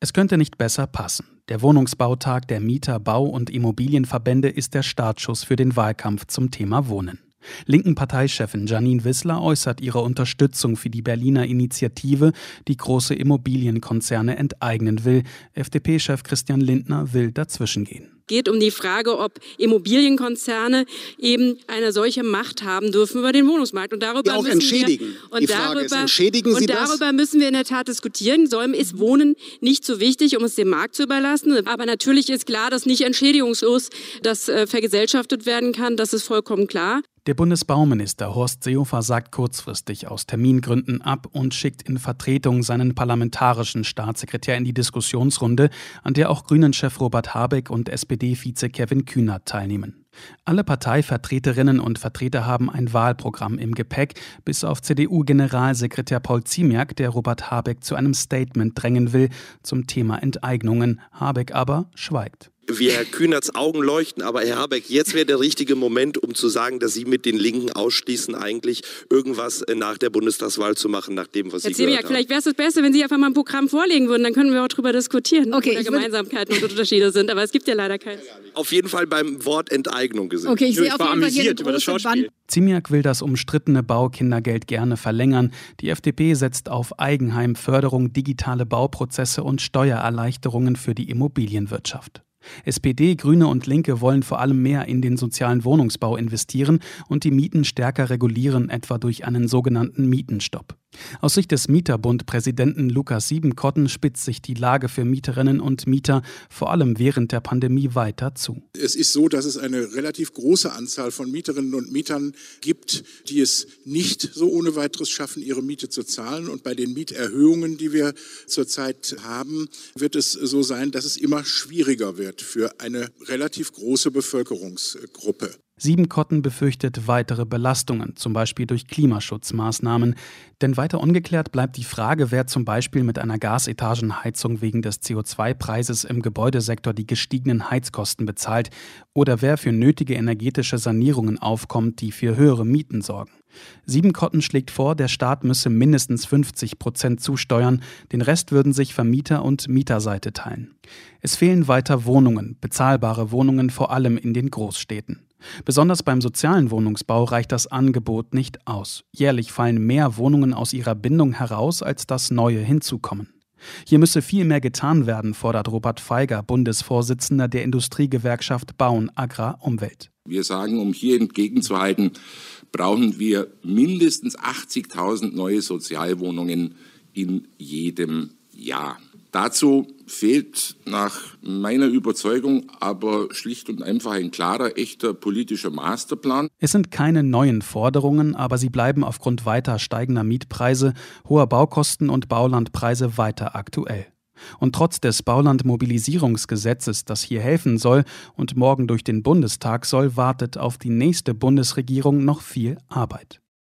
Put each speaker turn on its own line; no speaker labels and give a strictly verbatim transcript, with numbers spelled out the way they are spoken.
Es könnte nicht besser passen. Der Wohnungsbautag der Mieter-, Bau- und Immobilienverbände ist der Startschuss für den Wahlkampf zum Thema Wohnen. Linken Parteichefin Jeanine Wissler äußert ihre Unterstützung für die Berliner Initiative, die große Immobilienkonzerne enteignen will. F D P-Chef Christian Lindner will dazwischengehen.
Es geht um die Frage, ob Immobilienkonzerne eben eine solche Macht haben dürfen über den Wohnungsmarkt. Und darüber
ja, auch
müssen
entschädigen.
Wir, und
die Frage
darüber,
ist, entschädigen Sie
und
das?
darüber müssen wir in der Tat diskutieren. Soll, ist Wohnen nicht so wichtig, um es dem Markt zu überlassen? Aber natürlich ist klar, dass nicht entschädigungslos das äh, vergesellschaftet werden kann. Das ist vollkommen klar.
Der Bundesbauminister Horst Seehofer sagt kurzfristig aus Termingründen ab und schickt in Vertretung seinen parlamentarischen Staatssekretär in die Diskussionsrunde, an der auch Grünen-Chef Robert Habeck und S P D-Vize Kevin Kühnert teilnehmen. Alle Parteivertreterinnen und Vertreter haben ein Wahlprogramm im Gepäck, bis auf C D U-Generalsekretär Paul Ziemiak, der Robert Habeck zu einem Statement drängen will zum Thema Enteignungen. Habeck aber schweigt.
Wie Herr Kühnerts Augen leuchten, aber Herr Habeck, jetzt wäre der richtige Moment, um zu sagen, dass Sie mit den Linken ausschließen, eigentlich irgendwas nach der Bundestagswahl zu machen, nach dem, was Sie
Herr Ziemiak,
gehört haben.
Vielleicht wäre es das Beste, wenn Sie einfach mal ein Programm vorlegen würden, dann können wir auch darüber diskutieren,
okay,
ob da Gemeinsamkeiten und Unterschiede sind, aber es gibt ja leider keins.
Auf jeden Fall beim Wort Enteignung gesehen.
Okay, ich,
ja,
sehe
ich
auf
war
jeden Fall hier
amüsiert
eine
über das
große
Schauspiel.
Ziemiak will das umstrittene Baukindergeld gerne verlängern. Die F D P setzt auf Eigenheimförderung, digitale Bauprozesse und Steuererleichterungen für die Immobilienwirtschaft. S P D, Grüne und Linke wollen vor allem mehr in den sozialen Wohnungsbau investieren und die Mieten stärker regulieren, etwa durch einen sogenannten Mietenstopp. Aus Sicht des Mieterbund-Präsidenten Lukas Siebenkotten spitzt sich die Lage für Mieterinnen und Mieter vor allem während der Pandemie weiter zu.
Es ist so, dass es eine relativ große Anzahl von Mieterinnen und Mietern gibt, die es nicht so ohne weiteres schaffen, ihre Miete zu zahlen. Und bei den Mieterhöhungen, die wir zurzeit haben, wird es so sein, dass es immer schwieriger wird für eine relativ große Bevölkerungsgruppe.
Siebenkotten befürchtet weitere Belastungen, zum Beispiel durch Klimaschutzmaßnahmen. Denn weiter ungeklärt bleibt die Frage, wer zum Beispiel mit einer Gasetagenheizung wegen des C O zwei Preises im Gebäudesektor die gestiegenen Heizkosten bezahlt oder wer für nötige energetische Sanierungen aufkommt, die für höhere Mieten sorgen. Siebenkotten schlägt vor, der Staat müsse mindestens fünfzig Prozent zusteuern, den Rest würden sich Vermieter und Mieterseite teilen. Es fehlen weiter Wohnungen, bezahlbare Wohnungen vor allem in den Großstädten. Besonders beim sozialen Wohnungsbau reicht das Angebot nicht aus. Jährlich fallen mehr Wohnungen aus ihrer Bindung heraus, als dass neue hinzukommen. Hier müsse viel mehr getan werden, fordert Robert Feiger, Bundesvorsitzender der Industriegewerkschaft Bauen, Agrar, Umwelt.
Wir sagen, um hier entgegenzuhalten, brauchen wir mindestens achtzigtausend neue Sozialwohnungen in jedem Jahr. Dazu fehlt nach meiner Überzeugung aber schlicht und einfach ein klarer, echter politischer Masterplan.
Es sind keine neuen Forderungen, aber sie bleiben aufgrund weiter steigender Mietpreise, hoher Baukosten und Baulandpreise weiter aktuell. Und trotz des Baulandmobilisierungsgesetzes, das hier helfen soll und morgen durch den Bundestag soll, wartet auf die nächste Bundesregierung noch viel Arbeit.